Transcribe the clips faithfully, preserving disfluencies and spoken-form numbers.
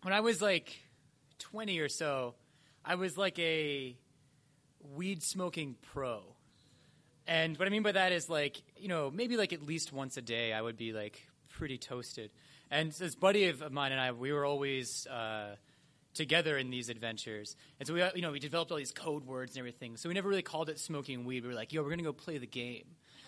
when I was like twenty or so, I was like a weed smoking pro. And what I mean by that is like, you know, maybe like at least once a day I would be like pretty toasted. And this buddy of mine and I, we were always uh, together in these adventures. And so we, you know, we developed all these code words and everything. So we never really called it smoking weed. We were like, yo, we're going to go play the game.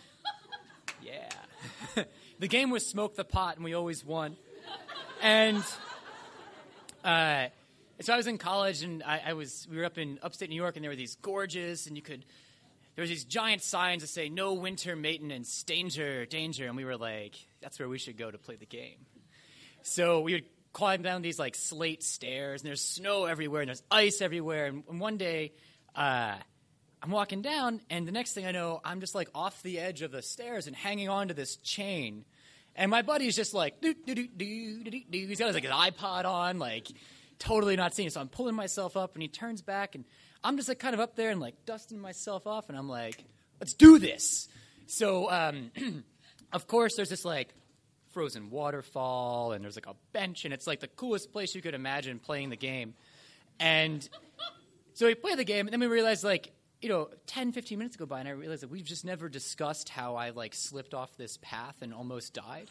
Yeah. The game was Smoke the Pot, and we always won. And uh, so I was in college, and I, I was we were up in upstate New York, and there were these gorges, and you could there was these giant signs that say "No winter maintenance, danger, danger," and we were like, "That's where we should go to play the game." So we would climb down these like slate stairs, and there's snow everywhere, and there's ice everywhere. And, and one day, uh, I'm walking down, and the next thing I know, I'm just like off the edge of the stairs and hanging onto this chain. And my buddy's just like, doo, doo, doo, doo, doo, doo. He's got his, like, his iPod on, like, totally not seeing it. So I'm pulling myself up, and he turns back, and I'm just, like, kind of up there and, like, dusting myself off. And I'm like, let's do this. So, um, of course, there's this, like, frozen waterfall, and there's, like, a bench, and it's, like, the coolest place you could imagine playing the game. And so we play the game, and then we realize, like, you know, ten, fifteen minutes go by, and I realized that we've just never discussed how I, like, slipped off this path and almost died.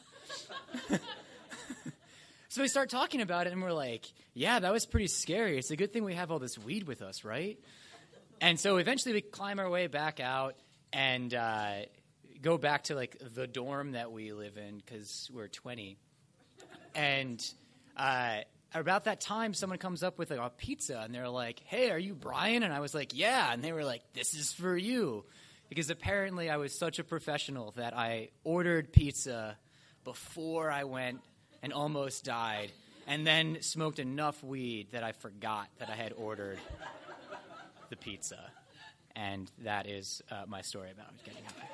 So we start talking about it, and we're like, yeah, that was pretty scary. It's a good thing we have all this weed with us, right? And so eventually we climb our way back out and uh, go back to, like, the dorm that we live in because we're twenty. And uh about that time, someone comes up with like, a pizza, and they're like, hey, are you Brian? And I was like, yeah. And they were like, this is for you. Because apparently I was such a professional that I ordered pizza before I went and almost died, and then smoked enough weed that I forgot that I had ordered the pizza. And that is uh, my story about getting high.